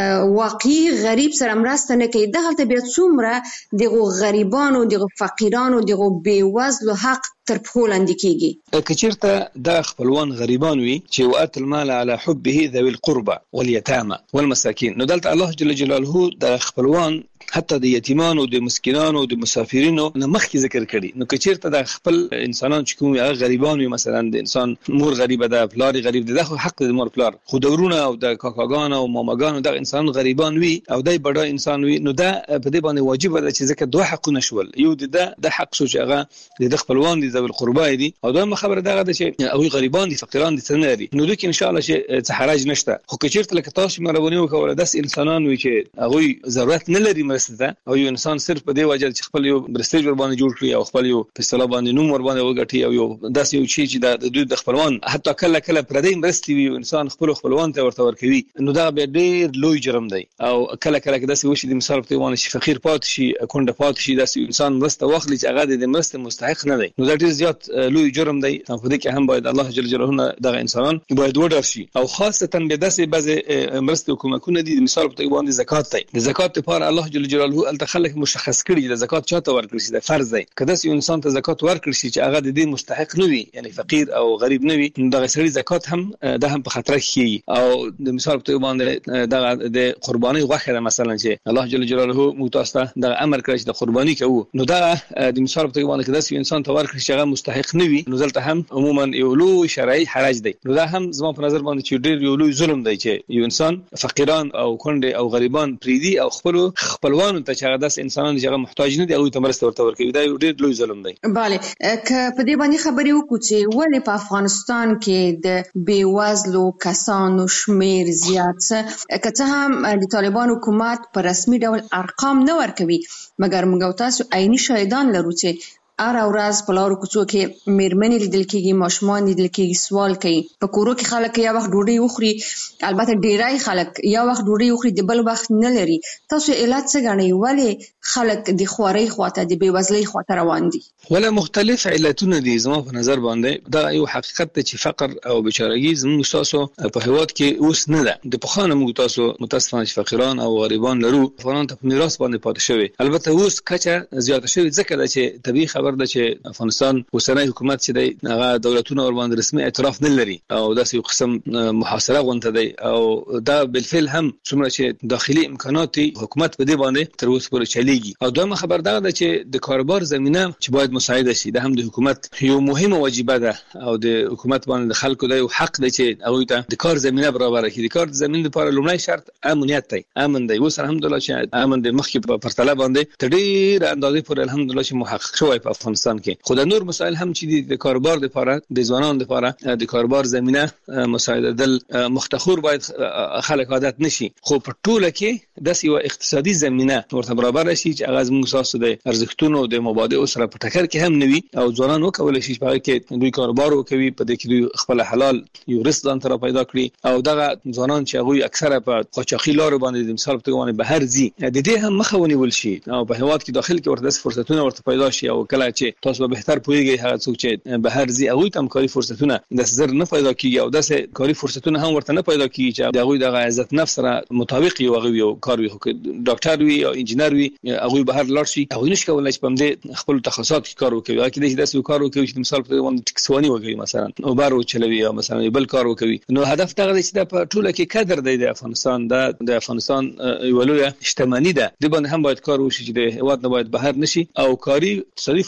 واقعي غریب سره مرسته نه کوي. دغه بیا څومره دغه غریبانو دغه فقیرانو دغه بیوزلو حق تر پخو لاندې کیږي. کچیرته د خپلوان غریبان وي چې وات المال على حبه ذوي القربى واليتامى والمساكين نو دلته الله جل جلاله د خپلوان حتی د یتیمانو د مسکینانو د مسافرینو نه مخکې ذکر کړي. نو کچیرته د خپل انسانان چې کوم هغه غریبان وي مثلا د انسان مور غریبه ده پلار غریب ده خو حق د مور پلار خو دورونه او د کاکاګان او ماماګان د انسان غریبان وي او دای بډا انسان وي نو دا په دې باندې واجب ده چې ځکه دوه حقونه شول یو د د حق شو چې هغه د خپلوان دي ذوی القربى دي او دا خبره ده چې او غریبان دي فقیران دي څنګه دي نو دوی ان شاء الله چې څه حرج نشته. خو کچیرته لکه تاسو مروونی وکول داس انسانان وي چې هغه ضرورت نه لري مرسته او یو انسان صرف په دې وجه چې خپل یو برستیج ور باندې جوړ کړي او خپل یو په اصطلاح باندې نوم ور باندې وګټي او یو داس یو شی چې د دوی د خپلوان حتی کله کله پردې مرستي وي انسان خپل خپلوان ته ورته ورکوي نو دا به ډېر لوی جرم دی. او کله کله داس یو شی د مثال په توګه شي فقیر پات شي کونډه پات شي داس انسان مرسته واخلي چې هغه د مرسته مستحق نه دی نو دا ډېر زیات لوی جرم دی. په دې کې هم باید الله جل جلاله دغه انسانان باید وډار شي او خاصه به داسې بعض مرسته حکومتونه دي مثال په توګه باندې زکات دی. د زکات لپاره الله جل جلاله التخلق مشخص کړي د زکات چاته ورکړي شي د فرض دی. کله چې انسان ته زکات ورکړي شي چې هغه د دې مستحق نه وي یعنی فقیر او غریب نه وي نو دغه سړي زکات هم د هم په خطر کې او د مثال په توګه باندې دغه د قرباني غوښه مثلا چې الله جل جلاله متاسته د امر کړی چې د قرباني کوو نو دا د مثال په توګه باندې کله چې انسان ته ورکړي شي هغه مستحق نه وي نو دلته هم عموما یو لوی شرعي حرج دی. نو دا هم زما په نظر باندې چې ډېر یو لوی ظلم دی چې یو انسان فقیران او کونډه او غریبان پریدي او خپل خپلوانو ته چې هغه داس انسانان چې هغه محتاج نه دي او ته مرسته ورته ورکوي دا یو ډېر لوی ظلم دی. bale که په دې باندې خبرې وکړو چې ولې په افغانستان کې د بیوزلو کسانو شمیر زیات څه که څه هم د طالبان حکومت په رسمي ډول ارقام نه ورکوي مګر موږ تاسو عیني شاهدان لرو چې ار اورز په لارو کوڅو کې میرمنې لیدل کېږي ماشومان لیدل کېږي سوال کوي په کورو کې خلک یا وخت ډوډۍ وخوري البته ډیرای خلک یا وخت ډوډۍ وخوري د بل وخت نه لري. تاسو علت څه غنئ ولې خلک د خوارۍ خواته د بیوزلۍ خواته روان دي؟ ولا مختلف علتونه دي زما په نظر باندې دا یو حقیقت دی چې فقر او بیچارهګي زموږ تاسو په هیواد کې اوس نه ده د پخوانه موږ تاسو متاسفانه فقیران او غریبان لرو افغانان ته په میراث باندې پاتې شوی البته اوس کچه زیاته شوی ځکه چې طبيعي خبر ده چې افغانستان اوسنۍ حکومت چې دی هغه دولتونه ور باندې رسمي اعتراف نه لري او داسې یو قسم محاصره غونډه دی او دا بالفعل هم څومره چې داخلي امکانات حکومت په دې باندې تر اوسه پورې چلیږي. او دویمه خبر ده چې د کاروبار زمينه چې باید مساعده شي دا هم د حکومت یو مهمه واجبه ده او د حکومت باندې د خلکو د حق دی چې هغه ته د کار زمينه برابر کړي. د کار زمينه لپاره لومړی شرط امنیت دی امن دی اوس الحمدلله چې امن د مخکې په پرتله باندې تدیر اندازې پر الحمدلله چې محقق شوی په افغانستان کې. خو د نور مسائل هم چې د کاروبار لپاره د ځوانانو لپاره د کاروبار زمينه مساعده دل مختخور باید خلک عادت نشي خو په ټوله کې د یو اقتصادي زمينه ورته برابر شي چې هغه موږ تاسو د ارزښتونو د مبادئ سره په ټکر کې هم نوي او ځوانان وکول شي چې کې دوی کاروبار وکوي په دې کې دوی خپل حلال یو رزق ځان تر پیدا کړي او دغه ځوانان چې هغه اکثره په قاچاقي لارو باندې د مثال په توګه باندې بهر ځي د دې هم مخه ونیول شي او په هیواد کې داخل کې ورته فرصتونه ورته پیدا شي او کله چې تاسو به بهتر پوهیږئ هغه څوک چې بهر ځي هغه ته کاری فرصتونه د زر نه پیدا کیږي او داسې کاری فرصتونه هم ورته نه پیدا کیږي چې هغه د عزت نفس سره مطابق یو هغه یو کار وي ډاکټر وي او انجنیر وي هغه بهر لاړ شي هغه نشي کولای چې په دې خپل تخصصات کې کار وکړي هغه کې داسې کار وکړي چې مثال په توګه ټکسوانی وکړي مثلا او بارو چلوي او مثلا بل کار وکړي نو هدف دا دی چې په ټوله کې قدر دی د افغانستان د افغانستان یو لوی شتمنۍ ده د باندې هم باید کار وشي چې د هیواد نه باید بهر نشي او کاری اقتصادي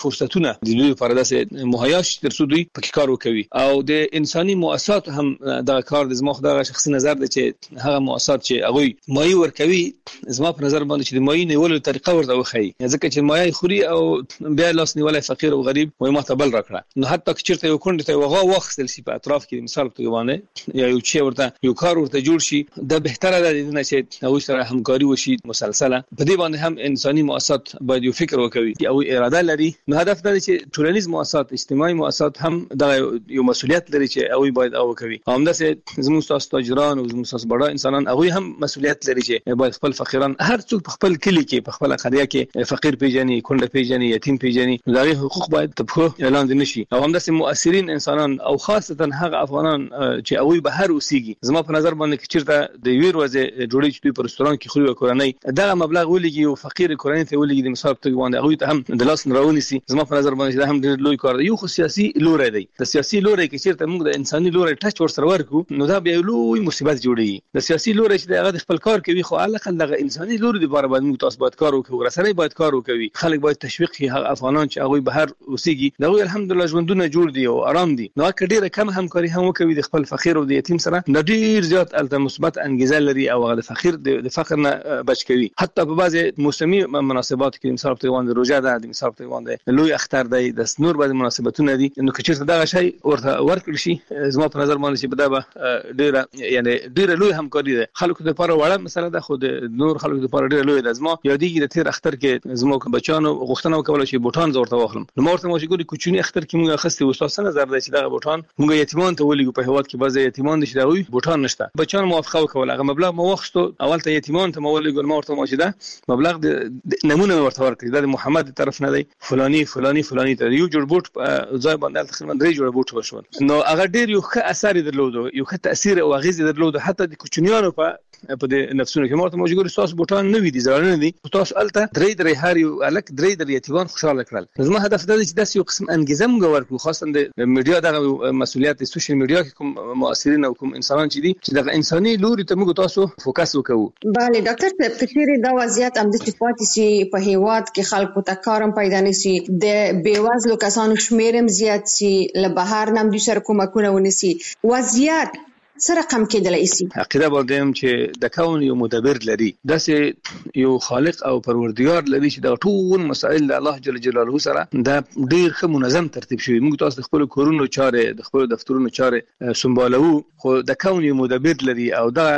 فرصتونه د دوی لپاره داسې مهیا شي تر څو دوی پکې کار وکوي او د انساني مؤسسات هم دا کار د زما خدای شخصي نظر دی چې هغه مؤسسات چې هغه مایي ورکوي زما په نظر باندې چې د مایي نیولو طریقه ورته وخی ځکه چې مایي خوري او بیا لاس نیولای فقیر او غریب وای ما ته بل راکړه نو حتی چې چیرته یو کونډه ته وغه وخت سي په اطراف کې مثال په توګه یا یو چې ورته یو کار ورته جوړ شي د بهتره ده نه چې او سره همکاري وشي مسلسله په دې باندې هم انساني مؤسسات باید یو فکر وکوي او اراده لري نو هدف دا دی چې ټولنیز مؤسسات اجتماعي مؤسسات هم دا یو مسؤلیت لري چې او باید او کوي همداسې زموږ تاسو تاجران او زموږ تاسو بڑا انسانان هغه هم مسؤلیت لري چې باید خپل فقیران هر څوک په خپل کلی کې په خپل قريه کې فقیر پیژني کونډه پیژني یتیم پیژني دغه حقوق باید په اعلان دي نشي او همداسې مؤثرین انسانان او خاصه هغه افغانان چې هغه به هر اوسېږي زما په نظر باندې چې چیرته د ویر وځي جوړی چې په رستوران کې خوري کورنۍ دغه مبلغ ولګي او فقیر کورنۍ ته ولګي د مثال په توګه باندې هغه ته هم د لاس راونی سي زما په نظر باندې دا هم ډېر لوی کار دی یو خو سیاسي لوري دی د سیاسي لوري کې چیرته موږ د انساني لوري ټچ ور سره ورکو نو دا به لوی مصیبت جوړي د سیاسي لوري چې هغه خپل کار کوي خو علاقه دغه انساني لوري لپاره باید موږ تاسو باید کار وکړو رسنۍ باید کار وکړي خلک باید تشویق کړي هغه افغانان چې هغه بهر اوسېږي دا الحمدلله ژوندونه جوړ دي او آرام دي نو کډیره کم همکاري هم وکوي د خپل فقیر او د یتیم سره د ډیر زیات الته مثبت انګیزه لري او د فقیر د فقر نه بچ کوي حتی په بعضي موسمي مناسبات کې مثال په توګه روزه ده د مثال په توګه لوی اختر دی د نور بعضي مناسبتونه دي نو که چیرته دا شی ورته ورکړي شي زما په نظر باندې چې بدا به ډیره یعنی ډیره لوی همکاري ده خلکو لپاره وړه مسله ده خو د نور خلکو لپاره ډیره لوی ده زما یادېږي د تیر اختر کې زما بچانو غوښتنه وکړه چې بوټان زورته واخلم نو مورته مو چې ګوري کوچنی اختر کې موږ اخستي استاد نظر دی چې دا بوټان موږ یتیمان ته ولګو په هواد کې بعضي یتیمان دي چې دا وي بوټان نشته بچان موافقه وکړه هغه مبلغ مو وخستو اول ته یتیمان ته مو ولګو مورته مو چې دا مبلغ د نمونه ورته ورکړي دا د محمد طرف نه دی فلانی فلانی فلانی ته یو جوړ بوټ ځای باندې تقریبا درې جوړ بوټ وشول نو هغه ډیر یو ښه اثر درلود یو ښه تاثیر او غیز درلود حتی د کوچنیانو په په د نفسونو کې مرته موجود تاسو بوټان نه وي دي ځان نه دي تاسو الته درې درې هر یو الک درې درې یتیمان خوشاله کړل زما هدف دا چې داسې یو قسم انګیزه موږ ورکړو خاصه د میډیا د مسولیت د سوشل میډیا کې کوم مؤثرین او کوم انسانان چې دي چې د انساني لوري ته موږ تاسو فوکس وکړو bale ډاکټر صاحب کچېری دا وضعیت هم د صفات سي په هیواد کې خلکو ته کارم پیدا نشي د بیوازلو کسانو شمیرم زیات سي له بهر نم د سر کومکونه ونسي وضعیت سره کم کېدلای شي عقیده باندې چې د کون یو مدبر لري داسې یو خالق او پروردگار لري چې د ټول مسائل د الله جل جلاله سره د ډیر ښه منظم ترتیب شوی موږ تاسو خپل کورونو چارې د خپل دفترونو چارې سمبالو خو د کون یو مدبر لري او دا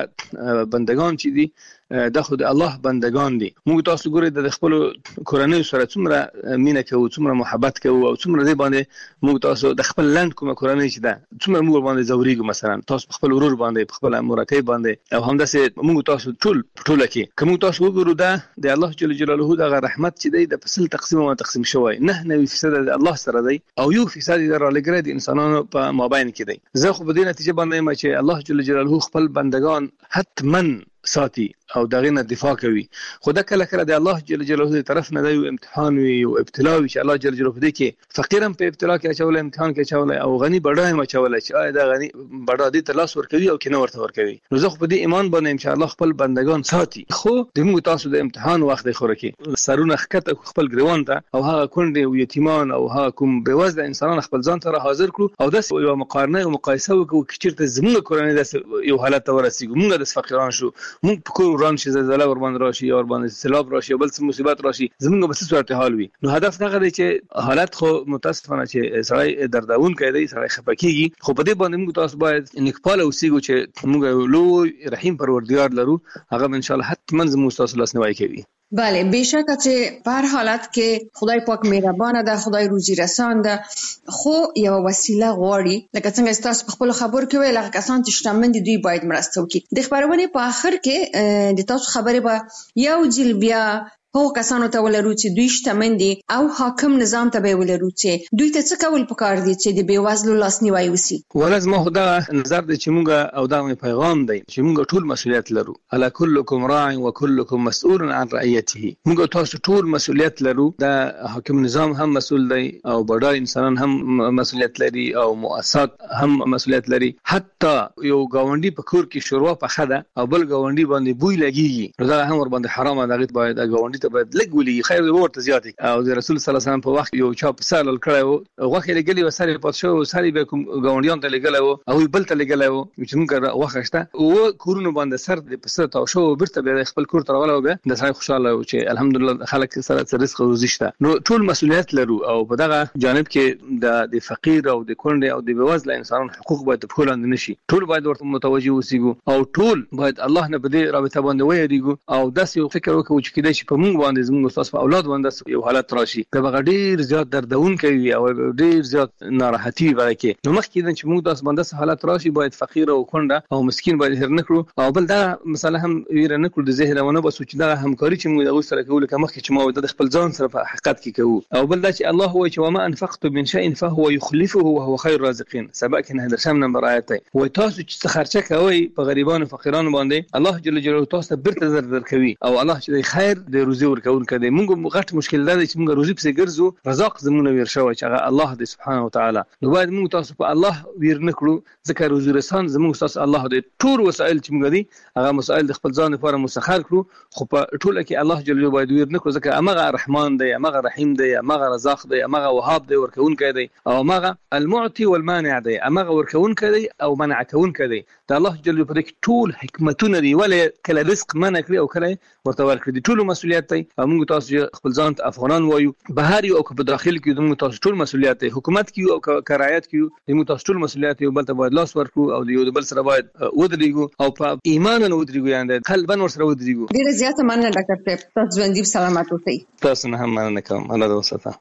بندگان چې دي د خود الله بندگان دي موږ تاسو ګورئ د خپل کورنۍ سره څومره مینه کوو څومره محبت کوو او څومره دې باندې موږ تاسو د خپل لاند کومه کورنۍ چې ده څومره موږ باندې زوريګو مثلا تاسو خپل ورور باندې خپل مرکه باندې او همداسې موږ تاسو ټول ټول کې کوم تاسو وګورو دا د الله جل جلاله د رحمت چې دی د فصل تقسیم او تقسیم شوی نه نه فیصد د الله سره دی او یو فیصد د رالګره د انسانانو په مابین کې دی زه خو په دې نتیجه باندې ما چې الله جل جلاله خپل بندگان حتما ساتي او دغه نه دفاع کوي خدا کله کله د الله جل جلاله طرف نه دی امتحان وي او ابتلا وي چې الله جل جلاله دې کې فقیرم په ابتلا کې اچول امتحان کې اچول او غني بډای ما اچول چې آیا دا غني بډا دې تلاش ور کوي او کنه ورته ور کوي نو زه خو دې ایمان باندې ان شاء الله خپل بندگان ساتي خو د موږ تاسو د امتحان وخت خو رکی سرونه خکته خپل ګریوان ته او هغه کونډې او یتیمان او هغه کوم بيوزله انسانان خپل ځان ته حاضر کړو او د یو مقارنه او مقایسه وکړو چې چیرته زموږ کورنۍ د یو حالت ته ورسیږو موږ د فقیران شو موږ په کور وران شي زلزلہ ور باندې راشي یا ور باندې سیلاب راشي بل څه مصیبت راشي زمونږ به څه صورت حال وي نو هدف دا غواړي چې حالت خو متاسفانه چې سړی درداون کوي سړی خپکیږي خو په دې باندې موږ تاسو باید نکپاله اوسېږو چې موږ لوی رحیم پروردگار لرو هغه ان شاء الله حتما زموږ تاسو لاس نیوي کوي بله بهشکه چې په هر حالت کې خدای پاک مهربان ده خدای روزي رسان ده خو یو وسیله غواړي لکه څنګه تاسو په خپل خبر کې ویل هغه کسان چې شتمن دي دوی باید مرسته وکړي د خبرونه په اخر کې د تاسو خبره به یو ځل بیا هو کسانو ته ولرو چې دوی شتمن دي او حاکم نظام ته به ولرو چې دوی ته څه کول پکار دي چې د بیوازلو لاس نیوي وسی ولازم خدا نظر دي چې موږ او دا پیغام دی چې موږ ټول مسؤلیت لرو الا كلكم راع وكلكم مسؤول عن رعيته موږ تاسو ټول مسؤلیت لرو دا حاکم نظام هم مسؤل دی او بډای انسانان هم مسؤلیت لري او مؤسسات هم مسؤلیت لري حتی یو گاونډي په کور کې شروع په خده او بل گاونډي باندې بوی لګيږي دا هم ور باندې حرامه دغه باید گاونډي ته باید لګولي خیر ورته زیاتي او د رسول صلی الله علیه وسلم په وخت یو چا په سال کړو غوخه لګلی وسره پات شو ساري به کوم غونډیان ته لګلو او بل ته لګلو چې موږ وخه شته او کورونه باندې سر د پسته او شو برته به خپل کور تر ولا به د سړي خوشاله او چې الحمدلله خلک سره رزق روزي شته نو ټول مسؤلیت لرو او په دغه جانب کې د د فقیر او د کونډه او د بوزله انسانانو حقوق باید په لاندې نشي ټول باید ورته متوجي اوسېګو او ټول باید الله نه بده رابطه باندې وایریګو او داسې فکر وکړو چې کله چې په موږ باندې زموږ استاد په اولاد باندې یو حالت راشي دا بغډیر زیات دردون کوي او ډیر زیات ناراحتي ورکه نو مخکې چې موږ داس باندې حالت راشي باید فقیر او کونډه او مسكين باید هر نکړو او بل دا مثلا هم ویره نکړو د ذهنونه بس چې دا همکاري چې موږ د سره کوو لکه مخکې چې ما د خپل ځان سره په حقیقت کې کوو او بل دا چې الله هو چې وما انفقت من شيء فهو يخلفه وهو خير الرازقين سبق نه در شم نمبر آیت وي تاسو چې خرچه کوي په غریبانو فقیرانو باندې الله جل جلاله تاسو برته در در کوي او الله چې خیر د روزي ورکون کړي موږ غټ مشکل ده چې موږ روزي په ګرځو رزاق زمونه وير شوی چې هغه الله دې سبحانه وتعالى نو باید موږ تاسو په الله وير نکړو ځکه روزي رسان زموږ تاسو الله دې ټول وسایل چې موږ دي هغه مسائل د خپل ځان لپاره مسخر کړو خو په ټوله کې الله جل جلاله باید وير نکړو ځکه امغه رحمان دی امغه رحیم دی امغه رزاق دی امغه وهاب دی ورکون کړي او امغه المعطي والمانع دی امغه ورکون کړي او منع کون کړي دا الله جل جلاله په دې ټول حکمتونه دی ولې کله رزق منع کړی او کله ورته ورکړي ټول مسؤلیت دی موږ تاسو خپل ځان ته افغانان وایو بهاري او په داخل کې موږ تاسو ټول مسؤلیت دی حکومت کې او کرایت کې موږ تاسو ټول مسؤلیت یو بل ته باید لاس ورکړو او یو بل سره باید ودرېګو او په ایمان نه ودرېګو یعنی قلبا ور سره ودرېګو ډیره زیاته مننه ډاکټر صاحب تاسو ژوندۍ سلامات اوسئ تاسو نه هم مننه کوم الله دې وساته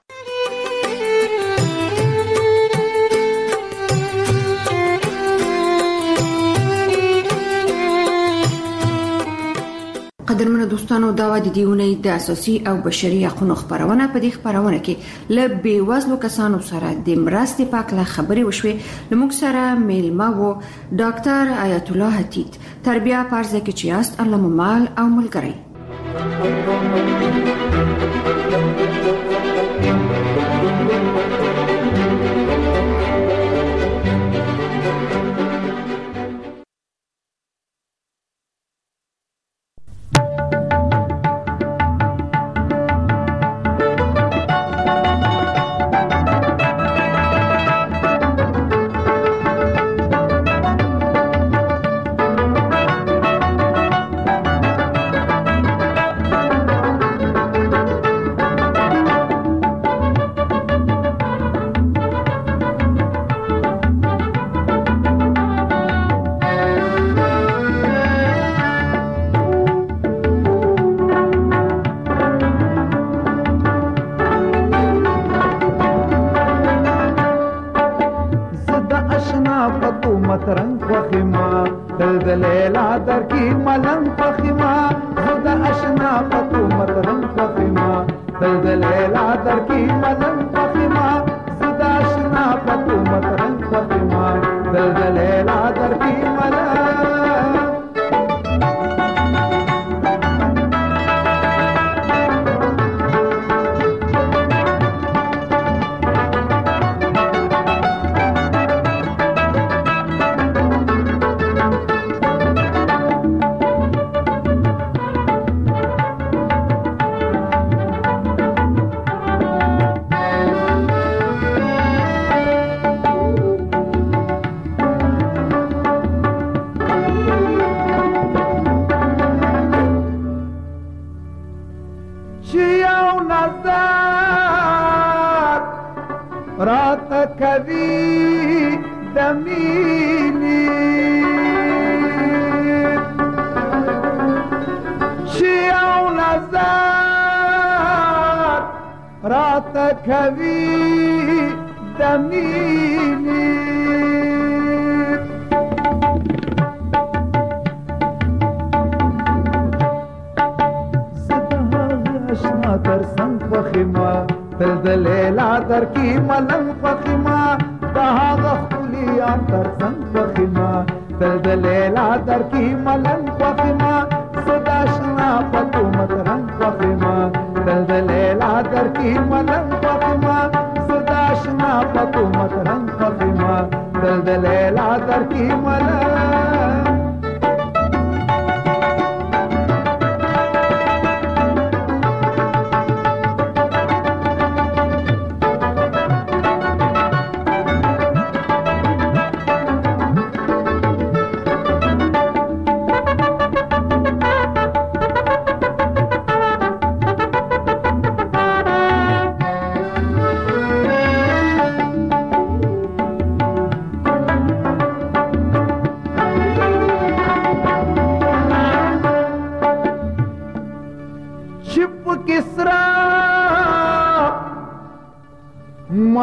قدرمنو دوستانو دا و د دیونه د اساسي او بشري حقوقو خبرونه په دې خبرونه کې ل بي وزلو کسانو سره د مرستې پاکله خبري وشوي لموږ سره میلمه وو ډاکټر آیت الله حتیت تربیه پارزه کې چیاست الله مال او ملګری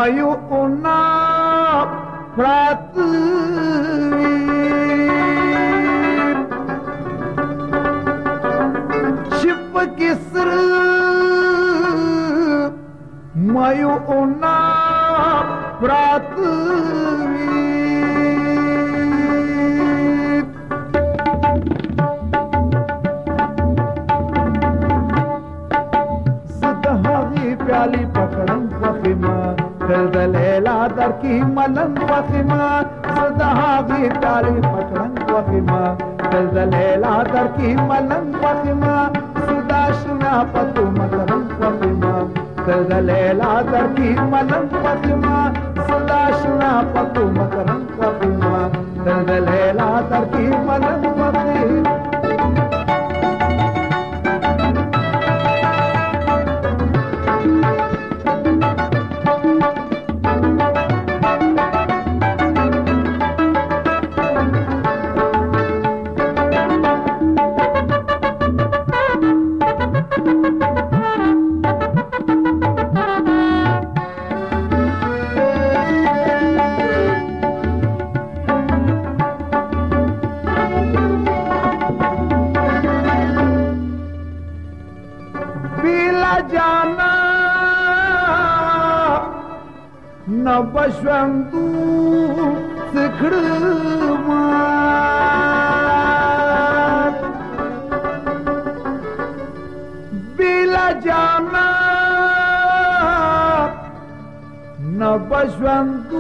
mayu una pratvi chip kisr mayu una pratvi प्याली पकड़न वखिमा दलदलेला दर की मलन वखिमा सदागी प्याली पकड़न वखिमा दलदलेला दर की मलन वखिमा सुदाशना पतु मकरन वखिमा दलदलेला दर की मलन वखिमा सुदाशना पतु मकरन वखिमा दलदलेला दर की मलन वखिमा बशवंतु सिखड़मा बिला जाना न बशवंतु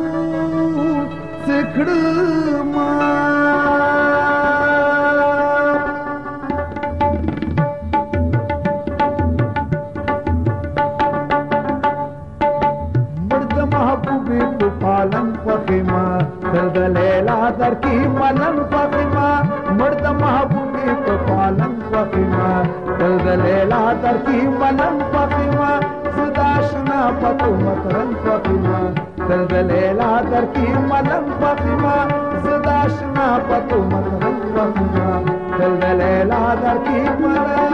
सिखड़मा पालन फखिमा दलदलेला दर की मलन फखिमा मर्द महबूबी तो पालन फखिमा दलदलेला दर की मलन फखिमा सुदाशना पतु मकरन फखिमा दलदलेला दर की मलन फखिमा सुदाशना पतु मकरन फखिमा दलदलेला दर की मलन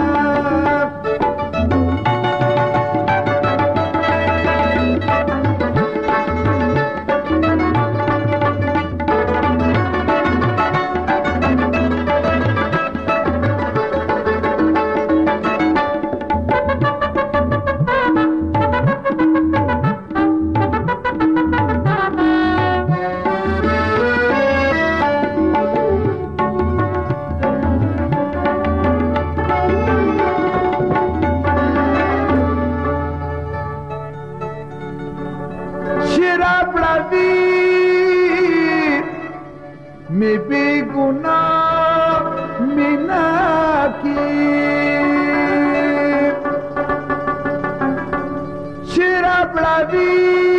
में बेगुनाह मिना की शराब लावी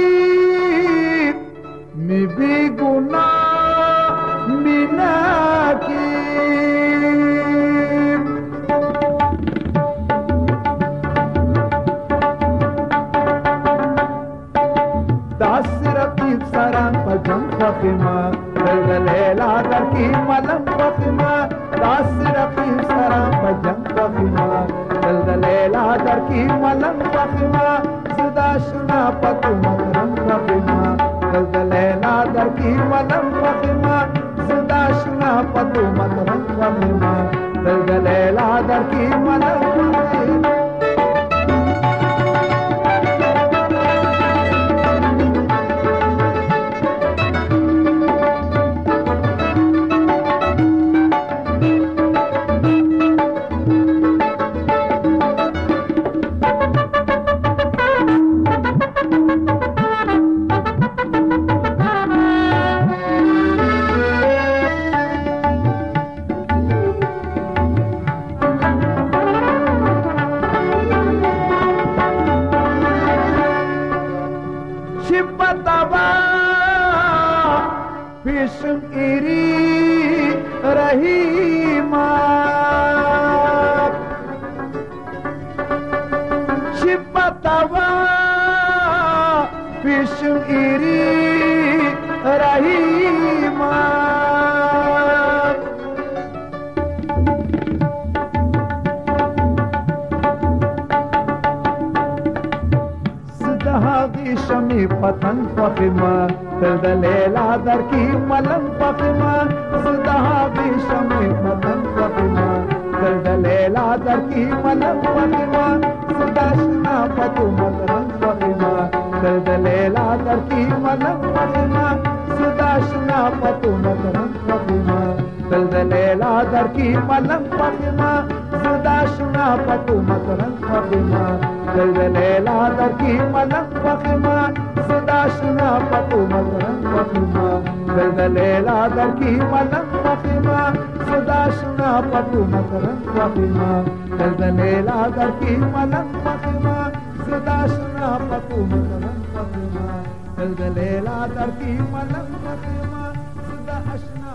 में बेगुनाह मिना की दास रतीब सरान पजम फखिमा दलदलेला दर की मलम फखिमा दास रतीब सरान पजम फखिमा दलदलेला दर की मलम फखिमा सुदाशना पतु मकरम फखिमा दलदलेला दर की मलम फखिमा सुदाशना पतु मकरम फखिमा दलदलेला दर की मलम फखिमा शम شمي پتنګ فخما تل د لیلا در کی ملنګ فخما زدا به شمي پتنګ فخما تل د لیلا در کی ملنګ فخما زدا شنا پتو ملنګ فخما تل د لیلا در کی ملنګ فخما زدا شنا پتو ملنګ فخما تل د لیلا در کی ملنګ فخما زدا شنا پتو ملنګ فخما تل د لیلا در کی ملنګ فخما زدا شنا پتو ملنګ فخما تل د لیلا در کی ملنګ فخما زدا شنا پتو ملنګ فخما تل د لیلا در کی ملنګ فخما زدا شنا پتو ملنګ فخما تل د لیلا در کی ملنګ فخما زدا شنا